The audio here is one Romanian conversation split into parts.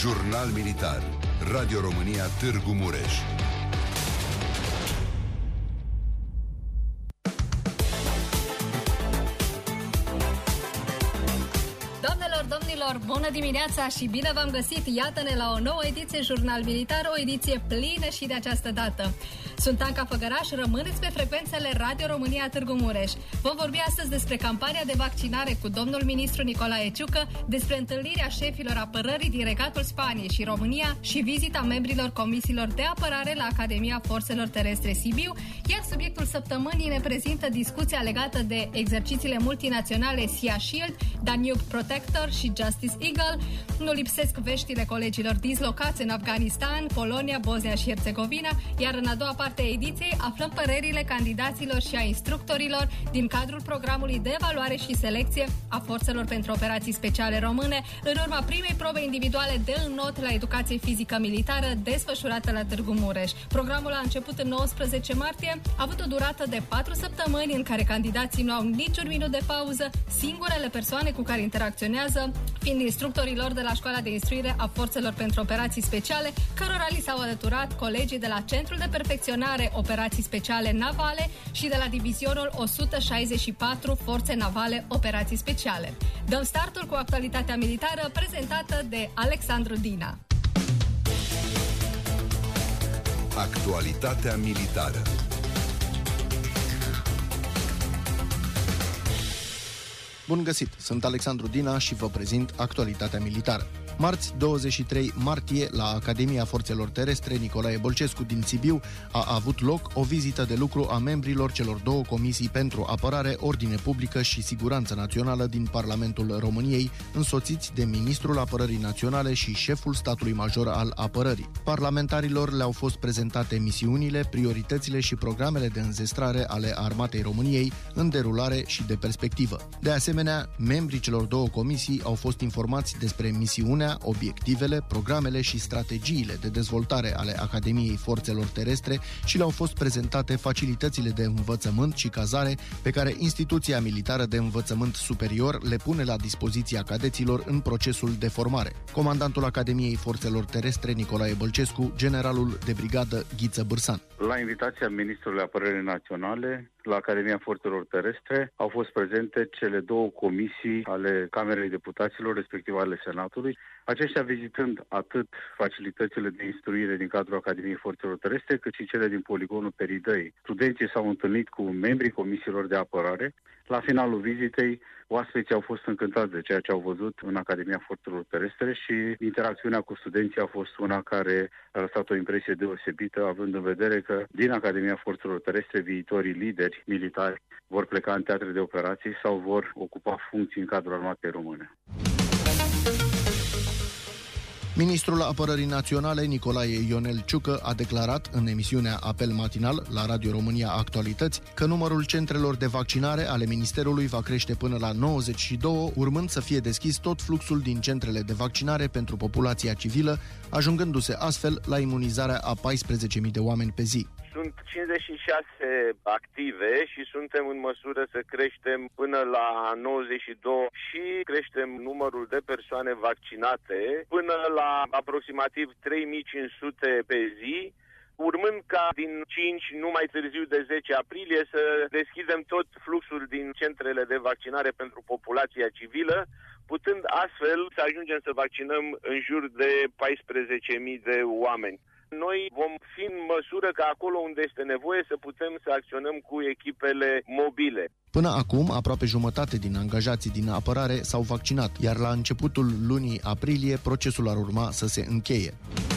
Jurnal Militar. Radio România Târgu Mureș. Domnilor, bună dimineața și bine v-am găsit! Iată-ne la o nouă ediție Jurnal Militar, o ediție plină și de această dată. Sunt Anca Făgăraș, rămâneți pe frecvențele Radio România Târgu Mureș. Vom vorbi astăzi despre campania de vaccinare cu domnul ministru Nicolae Ciucă, despre întâlnirea șefilor apărării din Regatul Spaniei și România și vizita membrilor comisiilor de apărare la Academia Forțelor Terestre Sibiu, iar subiectul săptămânii ne prezintă discuția legată de exercițiile multinaționale Sea Shield, Danube Protector și Justice Eagle. Nu lipsesc veștile colegilor dislocați în Afganistan, Polonia, Bosnia și Herțegovina, iar în a doua parte a ediției aflăm părerile candidaților și a instructorilor din cadrul programului de evaluare și selecție a forțelor pentru operații speciale române, în urma primei probe individuale de înnot la educație fizică militară desfășurată la Târgu Mureș. Programul a început în 19 martie, a avut o durată de 4 săptămâni în care candidații nu au niciun minut de pauză, singurele persoane cu care interacționează fiind instructorii lor de la Școala de Instruire a Forțelor pentru Operații Speciale, cărora li s-au alăturat colegii de la Centrul de Perfecționare Operații Speciale Navale și de la Divizionul 164 Forțe Navale Operații Speciale. Dăm startul cu actualitatea militară prezentată de Alexandru Dina. Actualitatea militară. Bun găsit! Sunt Alexandru Dina și vă prezint actualitatea militară. Marți, 23 martie, la Academia Forțelor Terestre Nicolae Bălcescu din Sibiu a avut loc o vizită de lucru a membrilor celor două comisii pentru apărare, ordine publică și siguranță națională din Parlamentul României, însoțiți de Ministrul Apărării Naționale și Șeful Statului Major al Apărării. Parlamentarilor le-au fost prezentate misiunile, prioritățile și programele de înzestrare ale Armatei României în derulare și de perspectivă. De asemenea, membrii celor două comisii au fost informați despre misiunea, obiectivele, programele și strategiile de dezvoltare ale Academiei Forțelor Terestre și le-au fost prezentate facilitățile de învățământ și cazare pe care instituția militară de învățământ superior le pune la dispoziția cadeților în procesul de formare. Comandantul Academiei Forțelor Terestre Nicolae Bălcescu, generalul de brigadă Ghiță Bârsan. La invitația Ministrului Apărării Naționale, la Academia Forțelor Terestre au fost prezente cele două comisii ale Camerei Deputaților, respectiv ale Senatului, aceștia vizitând atât facilitățile de instruire din cadrul Academiei Forțelor Terestre, cât și cele din poligonul Peridăi. Studenții s-au întâlnit cu membrii comisiilor de apărare. La finalul vizitei, oaspeții au fost încântați de ceea ce au văzut în Academia Forțelor Terestre și interacțiunea cu studenții a fost una care a lăsat o impresie deosebită, având în vedere că din Academia Forțelor Terestre viitorii lideri militari vor pleca în teatre de operații sau vor ocupa funcții în cadrul armatei române. Ministrul Apărării Naționale Nicolae Ionel Ciucă a declarat în emisiunea Apel Matinal la Radio România Actualități că numărul centrelor de vaccinare ale Ministerului va crește până la 92, urmând să fie deschis tot fluxul din centrele de vaccinare pentru populația civilă, ajungându-se astfel la imunizarea a 14.000 de oameni pe zi. Sunt 56 active și suntem în măsură să creștem până la 92 și creștem numărul de persoane vaccinate până la aproximativ 3500 pe zi, urmând ca din 5, nu mai târziu de 10 aprilie, să deschidem tot fluxul din centrele de vaccinare pentru populația civilă, putând astfel să ajungem să vaccinăm în jur de 14.000 de oameni. Noi vom fi în măsură ca acolo unde este nevoie să putem să acționăm cu echipele mobile. Până acum, aproape jumătate din angajații din apărare s-au vaccinat, iar la începutul lunii aprilie procesul ar urma să se încheie.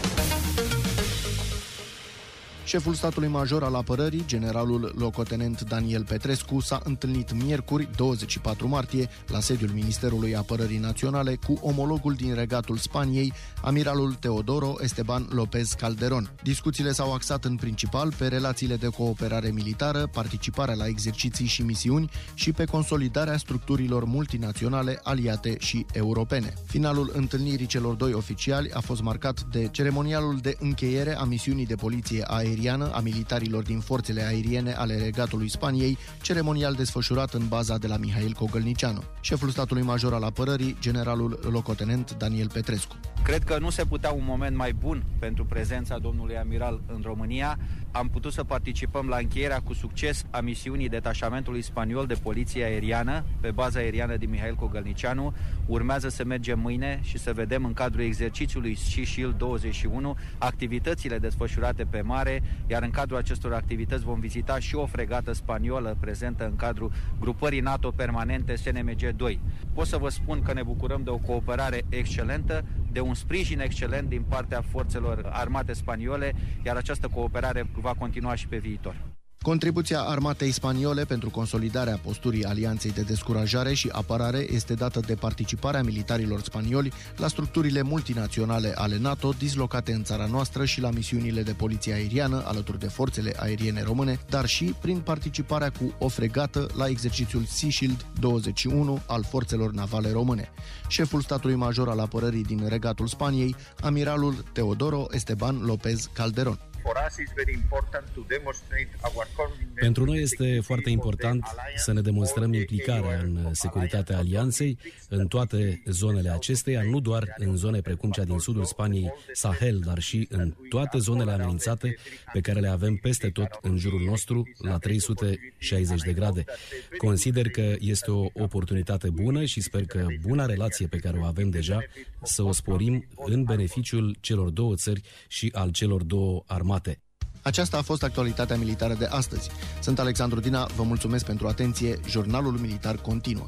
Șeful statului major al apărării, generalul locotenent Daniel Petrescu, s-a întâlnit miercuri, 24 martie, la sediul Ministerului Apărării Naționale cu omologul din Regatul Spaniei, amiralul Teodoro Esteban López Calderón. Discuțiile s-au axat în principal pe relațiile de cooperare militară, participarea la exerciții și misiuni și pe consolidarea structurilor multinaționale, aliate și europene. Finalul întâlnirii celor doi oficiali a fost marcat de ceremonialul de încheiere a misiunii de poliție aeriană a militarilor din forțele aeriene ale Regatului Spaniei, ceremonial desfășurat în baza de la Mihail Cogălnicianu. Șeful statului major al apărării, generalul locotenent Daniel Petrescu. Cred că nu se putea un moment mai bun pentru prezența domnului amiral în România. Am putut să participăm la încheierea cu succes a misiunii detașamentului spaniol de poliție aeriană pe baza aeriană din Mihail Cogălnicianu. Urmează să mergem mâine și să vedem în cadrul exercițiului Sea Shield 21 activitățile desfășurate pe mare, iar în cadrul acestor activități vom vizita și o fregată spaniolă prezentă în cadrul grupării NATO permanente SNMG-2. Pot să vă spun că ne bucurăm de o cooperare excelentă, de un sprijin excelent din partea forțelor armate spaniole, iar această cooperare va continua și pe viitor. Contribuția armatei spaniole pentru consolidarea posturii Alianței de descurajare și apărare este dată de participarea militarilor spanioli la structurile multinaționale ale NATO dislocate în țara noastră și la misiunile de poliție aeriană alături de forțele aeriene române, dar și prin participarea cu o fregată la exercițiul Sea Shield 21 al forțelor navale române. Șeful statului major al apărării din Regatul Spaniei, amiralul Teodoro Esteban López Calderón. Pentru noi este foarte important să ne demonstrăm implicarea în securitatea alianței în toate zonele acesteia, nu doar în zone precum cea din sudul Spaniei, Sahel, dar și în toate zonele amenințate pe care le avem peste tot în jurul nostru, la 360 de grade. Consider că este o oportunitate bună și sper că buna relație pe care o avem deja să o sporim în beneficiul celor două țări și al celor două armate. Aceasta a fost actualitatea militară de astăzi. Sunt Alexandru Dina, vă mulțumesc pentru atenție. Jurnalul militar continuă.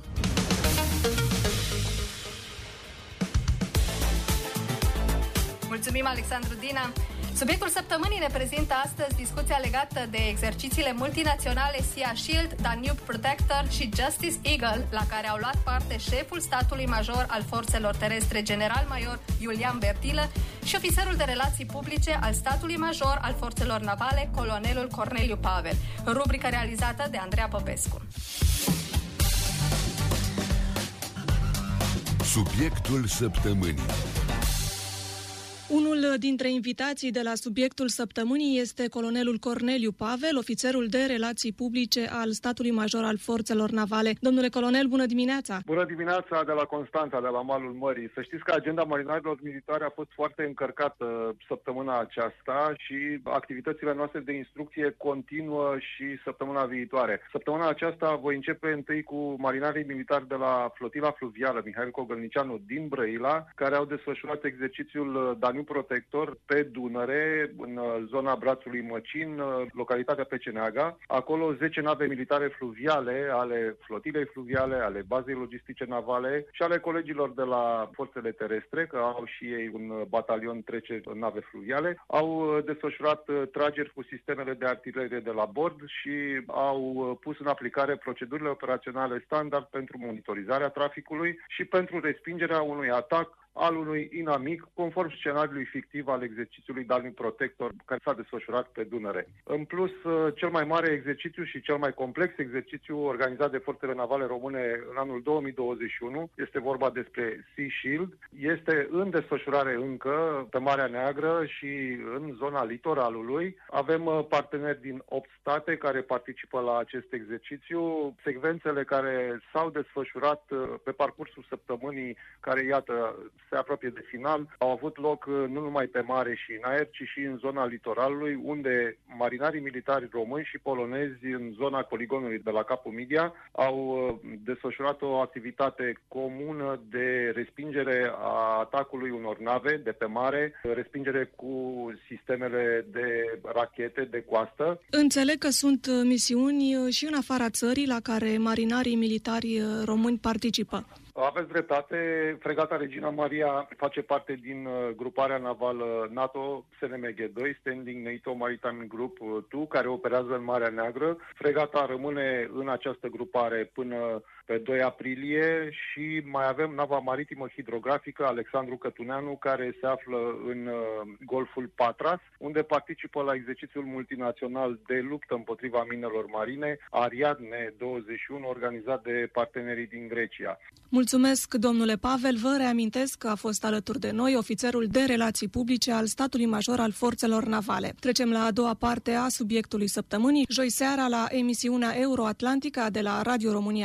Mulțumim, Alexandru Dina. Subiectul săptămânii ne prezintă astăzi discuția legată de exercițiile multinaționale Sea Shield, Danube Protector și Justice Eagle, la care au luat parte șeful statului major al forțelor terestre, general-major Iulian Bertilă, și ofițerul de relații publice al statului major al forțelor navale, colonelul Corneliu Pavel. Rubrica realizată de Andreea Popescu. Subiectul săptămânii. Unul dintre invitații de la subiectul săptămânii este colonelul Corneliu Pavel, ofițerul de relații publice al statului major al forțelor navale. Domnule colonel, bună dimineața! Bună dimineața de la Constanța, de la malul mării. Să știți că agenda marinarilor militari a fost foarte încărcată săptămâna aceasta și activitățile noastre de instrucție continuă și săptămâna viitoare. Săptămâna aceasta voi începe întâi cu marinarii militari de la flotila fluvială Mihail Cogălnicianu din Brăila, care au desfășurat exercițiul Danube Protector pe Dunăre, în zona Brațului Măcin, localitatea Peceneaga. Acolo 10 nave militare fluviale, ale flotilei fluviale, ale bazei logistice navale și ale colegilor de la forțele terestre, că au și ei un batalion trece în nave fluviale, au desfășurat trageri cu sistemele de artilerie de la bord și au pus în aplicare procedurile operaționale standard pentru monitorizarea traficului și pentru respingerea unui atac al unui inamic, conform scenariului fictiv al exercițiului Danube Protector, care s-a desfășurat pe Dunăre. În plus, cel mai mare exercițiu și cel mai complex exercițiu organizat de forțele navale române în anul 2021, este vorba despre Sea Shield, este în desfășurare încă pe Marea Neagră și în zona litoralului. Avem parteneri din 8 state care participă la acest exercițiu. Secvențele care s-au desfășurat pe parcursul săptămânii, care, iată, se apropie de final, au avut loc nu numai pe mare și în aer, ci și în zona litoralului, unde marinarii militari români și polonezi în zona poligonului de la Capul Midia au desfășurat o activitate comună de respingere a atacului unor nave de pe mare, respingere cu sistemele de rachete de coastă. Înțeleg că sunt misiuni și în afara țării la care marinarii militari români participă. Aveți dreptate, fregata Regina Maria face parte din gruparea navală NATO SNMG-2, Standing NATO Maritime Group 2, care operează în Marea Neagră. Fregata rămâne în această grupare până pe 2 aprilie și mai avem nava maritimă hidrografică Alexandru Cătuneanu, care se află în Golful Patras, unde participă la exercițiul multinațional de luptă împotriva minelor marine, Ariadne 21, organizat de partenerii din Grecia. Mulțumesc, domnule Pavel. Vă reamintesc că a fost alături de noi ofițerul de relații publice al statului major al forțelor navale. Trecem la a doua parte a subiectului săptămânii. Joi seara, la emisiunea Euroatlantica de la Radio România Actualități,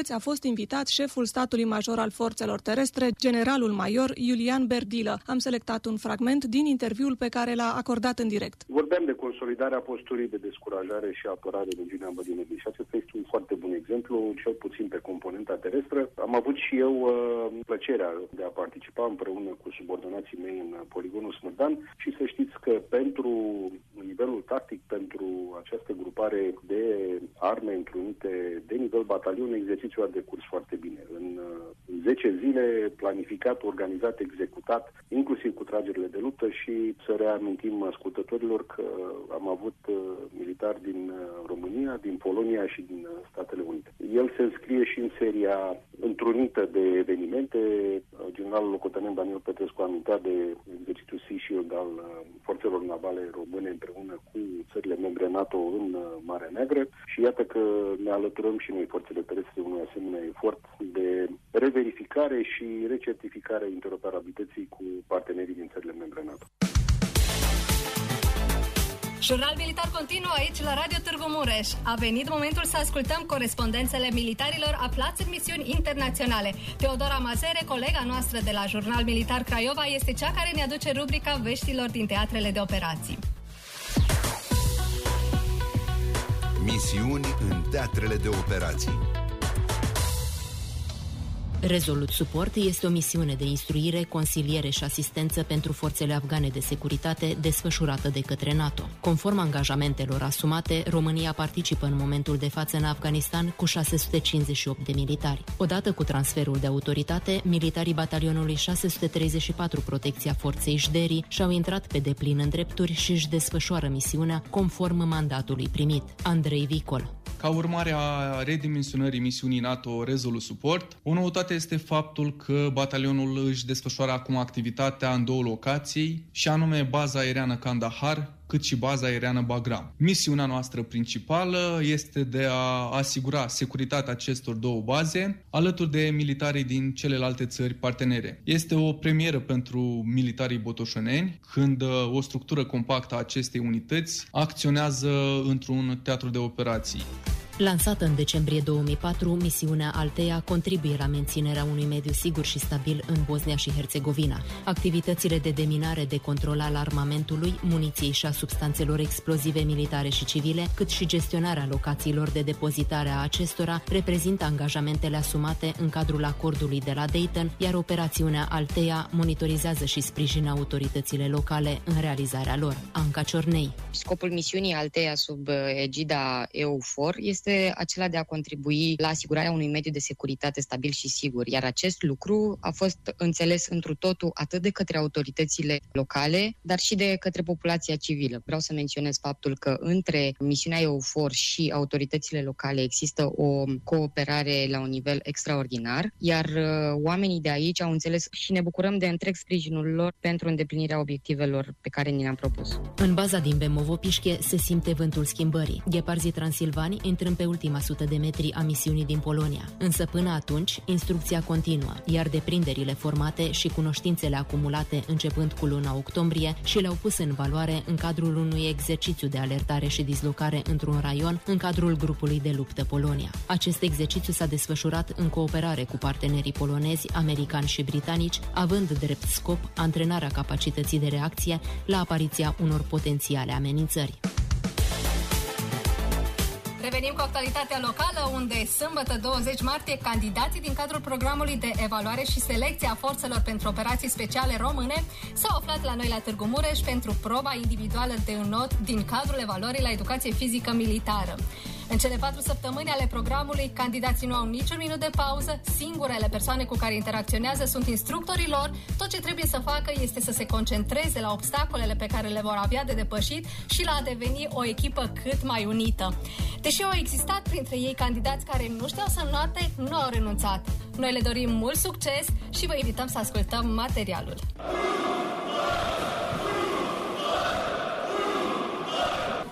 activități a fost invitat șeful statului major al forțelor terestre, generalul major Iulian Berdilă. Am selectat un fragment din interviul pe care l-a acordat în direct. Vorbeam de consolidarea posturii de descurajare și apărare din regiunea Mădinei și acesta este un foarte bun exemplu, cel puțin pe componenta terestră. Am avut și eu plăcerea de a participa împreună cu subordonații mei în poligonul Smârdan și să știți că pentru nivelul tactic, pentru această grupare de arme întrunite de nivel batalion, exercițiul a decurs foarte bine. În 10 zile, planificat, organizat, executat, inclusiv cu tragerile de luptă și să reamintim ascultătorilor că am avut militari din România, din Polonia și din Statele Unite. El se înscrie și în seria întrunită de evenimente. Generalul locotenent Daniel Petrescu a amintat de exercițiul Sea Shield al forțelor navale române împreună cu țările membre NATO în Marea Neagră și iată că ne alăturăm și noi forțele terestre unui asemenea efort de reverificare și recertificare a interoperabilității cu partenerii din țările membre NATO. Jurnal militar continuă aici la Radio Târgu Mureș. A venit momentul să ascultăm corespondențele militarilor aflați în misiuni internaționale. Teodora Mazere, colega noastră de la Jurnal Militar Craiova, este cea care ne aduce rubrica veștilor din teatrele de operații. Misiuni în teatrele de operații. Resolute Support este o misiune de instruire, consiliere și asistență pentru forțele afgane de securitate desfășurată de către NATO. Conform angajamentelor asumate, România participă în momentul de față în Afganistan cu 658 de militari. Odată cu transferul de autoritate, militarii batalionului 634 Protecția Forței Jderi și-au intrat pe deplin în drepturi și își desfășoară misiunea conform mandatului primit. Andrei Vicol. Ca urmare a redimensionării misiunii NATO Resolute Support, o noutate este faptul că batalionul își desfășoară acum activitatea în 2 locații, și anume baza aeriană Kandahar, cât și baza aeriană Bagram. Misiunea noastră principală este de a asigura securitatea acestor 2 baze, alături de militarii din celelalte țări partenere. Este o premieră pentru militarii botoșaneni, când o structură compactă a acestei unități acționează într-un teatru de operații. Lansată în decembrie 2004, misiunea Altea contribuie la menținerea unui mediu sigur și stabil în Bosnia și Herțegovina. Activitățile de deminare, de control al armamentului, muniției și a substanțelor explozive militare și civile, cât și gestionarea locațiilor de depozitare a acestora, reprezintă angajamentele asumate în cadrul acordului de la Dayton, iar operațiunea Altea monitorizează și sprijină autoritățile locale în realizarea lor. Anca Ciornei. Scopul misiunii Altea sub egida EUFOR este acela de a contribui la asigurarea unui mediu de securitate stabil și sigur, iar acest lucru a fost înțeles întru totul atât de către autoritățile locale, dar și de către populația civilă. Vreau să menționez faptul că între misiunea EUFOR și autoritățile locale există o cooperare la un nivel extraordinar, iar oamenii de aici au înțeles și ne bucurăm de întreg sprijinul lor pentru îndeplinirea obiectivelor pe care ni le-am propus. În baza din Bemovo-Pișche se simte vântul schimbării. Gheparzii transilvani intrând pe ultima 100 de metri a misiunii din Polonia. Însă până atunci, instrucția continuă, iar deprinderile formate și cunoștințele acumulate începând cu luna octombrie și le-au pus în valoare în cadrul unui exercițiu de alertare și dislocare într-un raion în cadrul grupului de luptă Polonia. Acest exercițiu s-a desfășurat în cooperare cu partenerii polonezi, americani și britanici, având drept scop antrenarea capacității de reacție la apariția unor potențiale amenințări. Revenim cu actualitatea locală, unde sâmbătă 20 martie candidații din cadrul programului de evaluare și selecție a forțelor pentru operații speciale române s-au aflat la noi la Târgu Mureș pentru proba individuală de înot din cadrul evaluării la educație fizică militară. În cele 4 săptămâni ale programului, candidații nu au niciun minut de pauză, singurele persoane cu care interacționează sunt instructorii lor, tot ce trebuie să facă este să se concentreze la obstacolele pe care le vor avea de depășit și la a deveni o echipă cât mai unită. Deși au existat printre ei candidați care nu știau să înoate, nu au renunțat. Noi le dorim mult succes și vă invităm să ascultăm materialul.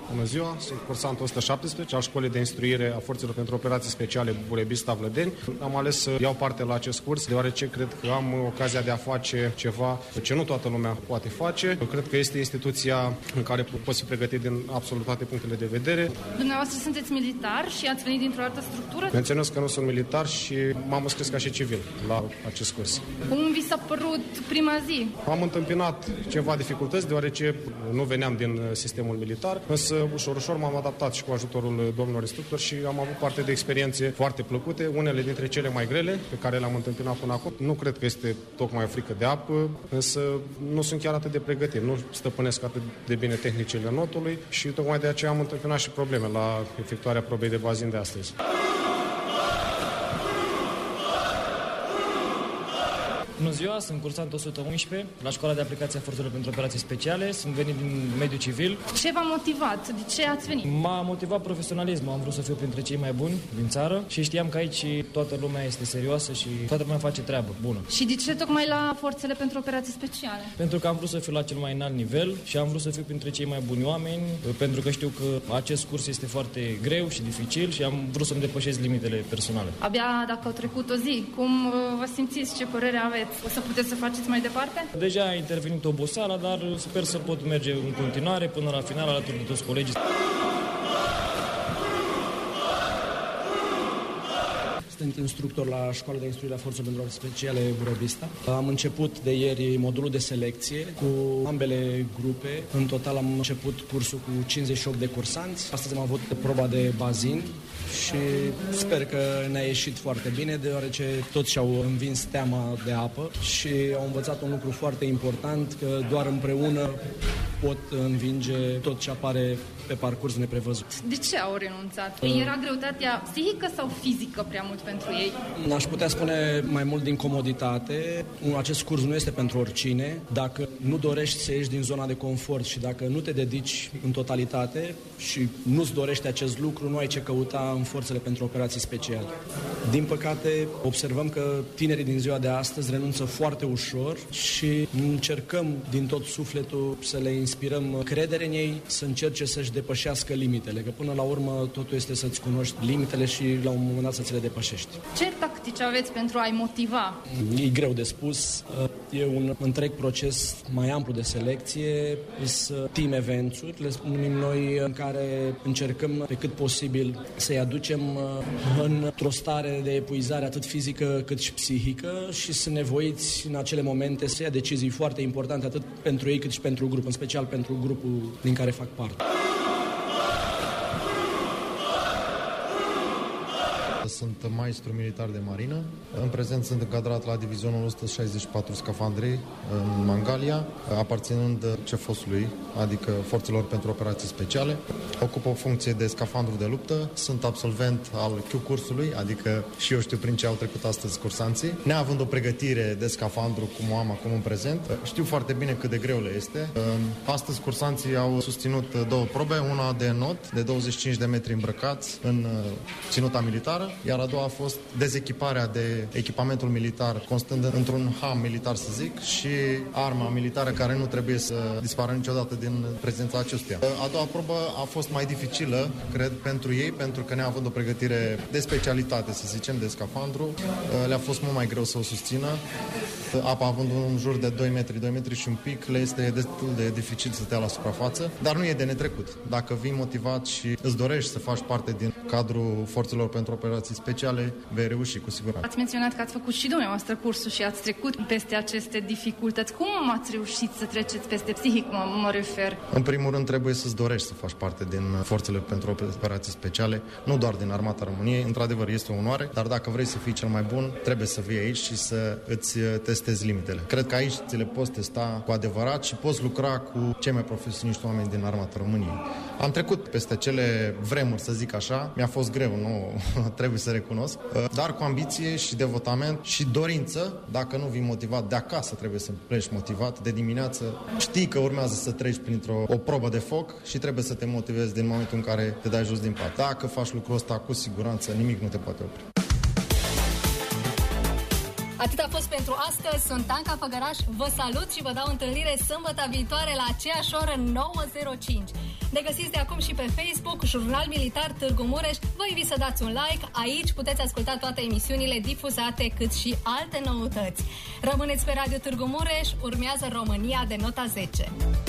Bună ziua, sunt cursant 117 al Școlii de Instruire a Forțelor pentru Operații Speciale Burebista Vlădeni. Am ales să iau parte la acest curs deoarece cred că am ocazia de a face ceva ce nu toată lumea poate face. Cred că este instituția în care poți fi pregătit din absolut toate punctele de vedere. Dumneavoastră sunteți militar și ați venit dintr-o altă structură? Menționez că nu sunt militar și m-am înscris ca și civil la acest curs. Cum vi s-a părut prima zi? Am întâmpinat ceva dificultăți deoarece nu veneam din sistemul militar, însă ușor m-am adaptat și cu ajutorul domnilor instructori și am avut parte de experiențe foarte plăcute, unele dintre cele mai grele pe care le-am întâmpinat până acum. Nu cred că este tocmai o frică de apă, însă nu sunt chiar atât de pregătit, nu stăpânesc atât de bine tehnicile notului și tocmai de aceea am întâmpinat și probleme la efectuarea probei de bazin de astăzi. Bună ziua, sunt cursant 111 la Școala de Aplicație a Forțelor pentru Operații Speciale. Sunt venit din mediul civil. Ce v-a motivat? De ce ați venit? M-a motivat profesionalismul. Am vrut să fiu printre cei mai buni din țară și știam că aici toată lumea este serioasă și toată lumea face treabă bună. Și de ce tocmai la Forțele pentru Operații Speciale? Pentru că am vrut să fiu la cel mai înalt nivel și am vrut să fiu printre cei mai buni oameni, pentru că știu că acest curs este foarte greu și dificil și am vrut să-mi depășesc limitele personale. Abia dacă au trecut o zi, cum vă simțiți? Ce părere aveți? O să puteți să faceți mai departe? Deja a intervenit oboseala, dar sper să pot merge în continuare până la final alături de toți colegii. Sunt instructor la Școala de Instruire a Forțelor pentru Operații Speciale Burebista. Am început de ieri modulul de selecție cu ambele grupe. În total am început cursul cu 58 de cursanți. Astăzi am avut proba de bazin și sper că ne-a ieșit foarte bine, deoarece toți și-au învins teama de apă și au învățat un lucru foarte important, că doar împreună pot învinge tot ce apare pe parcurs neprevăzut. De ce au renunțat? Era greutatea psihică sau fizică prea mult pentru ei? Aș putea spune mai mult din comoditate. Acest curs nu este pentru oricine. Dacă nu dorești să ieși din zona de confort și dacă nu te dedici în totalitate și nu-ți dorești acest lucru, nu ai ce căuta în Forțele pentru Operații Speciale. Din păcate, observăm că tinerii din ziua de astăzi renunță foarte ușor și încercăm din tot sufletul să le inspirăm credere în ei, să încerce să-și depășească limitele, că până la urmă totul este să-ți cunoști limitele și la un moment dat să ți le depășești. Ce tactici aveți pentru a-i motiva? E greu de spus. E un întreg proces mai amplu de selecție, sunt team events-uri, le spunem noi, în care încercăm pe cât posibil să-i aducem într-o stare de epuizare atât fizică cât și psihică și sunt nevoiți în acele momente să ia decizii foarte importante atât pentru ei cât și pentru grup, în special pentru grupul din care fac parte. Sunt maestru militar de marină. În prezent sunt încadrat la divizionul 164 scafandri în Mangalia, aparținând CFOS-ului, adică Forțelor pentru Operații Speciale. Ocup o funcție de scafandru de luptă. Sunt absolvent al Q-cursului, adică și eu știu prin ce au trecut astăzi cursanții. Neavând o pregătire de scafandru cum o am acum în prezent, știu foarte bine cât de greu le este. Astăzi cursanții au susținut două probe, una de not, de 25 de metri îmbrăcați în ținuta militară, iar a doua a fost dezechiparea de echipamentul militar, constând într-un ham militar, să zic, și arma militară care nu trebuie să dispară niciodată din prezența acestuia. A doua probă a fost mai dificilă, cred, pentru ei, pentru că neavând o pregătire de specialitate, să zicem, de scafandru, le-a fost mult mai greu să o susțină. Apa având un jur de 2 metri și un pic, le este destul de dificil să stea la suprafață, dar nu e de netrecut. Dacă vii motivat și îți dorești să faci parte din cadrul Forțelor pentru Operații Speciale, vei reuși cu siguranță. Ați menționat că ați făcut și dumneavoastră cursul și ați trecut peste aceste dificultăți. Cum ați reușit să treceți peste psihic, mă refer? În primul rând trebuie să-ți dorești să faci parte din Forțele pentru Operații Speciale, nu doar din Armata României. Într-adevăr, este o onoare, dar dacă vrei să fii cel mai bun, trebuie să vii aici și să îți testezi limitele. Cred că aici ți le poți testa cu adevărat și poți lucra cu cei mai profesioniști oameni din Armata României. Am trecut peste cele vremuri, să zic așa. Mi-a fost greu, nu trebuie să recunosc, dar cu ambiție și devotament și dorință. Dacă nu vii motivat de acasă, trebuie să pleci motivat. De dimineață știi că urmează să treci printr-o probă de foc și trebuie să te motivezi din momentul în care te dai jos din pat. Dacă faci lucrul ăsta, cu siguranță nimic nu te poate opri. Atât a fost pentru astăzi, sunt Anca Făgăraș, vă salut și vă dau întâlnire sâmbătă viitoare la aceeași oră 9:05. Ne găsiți de acum și pe Facebook, Jurnal Militar Târgu Mureș. Vă invit să dați un like. Aici puteți asculta toate emisiunile difuzate, cât și alte noutăți. Rămâneți pe Radio Târgu Mureș, urmează România de nota 10.